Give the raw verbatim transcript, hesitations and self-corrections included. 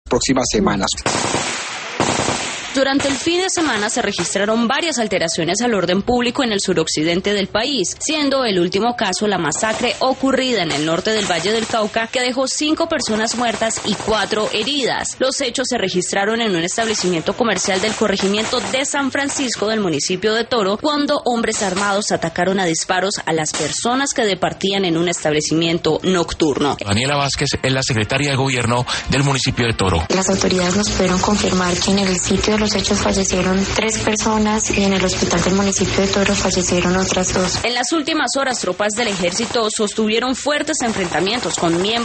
próximas semanas. Durante el fin de semana se registraron varias alteraciones al orden público en el suroccidente del país, siendo el último caso la masacre ocurrida en el norte del Valle del Cauca, que dejó cinco personas muertas y cuatro heridas. Los hechos se registraron en un establecimiento comercial del corregimiento de San Francisco del municipio de Toro, cuando hombres armados atacaron a disparos a las personas que departían en un establecimiento nocturno. Daniela Vázquez es la secretaria de gobierno del municipio de Toro. Las autoridades nos pudieron confirmar que en el sitio de los hechos fallecieron tres personas y en el hospital del municipio de Toro fallecieron otras dos. En las últimas horas, tropas del ejército sostuvieron fuertes enfrentamientos con miembros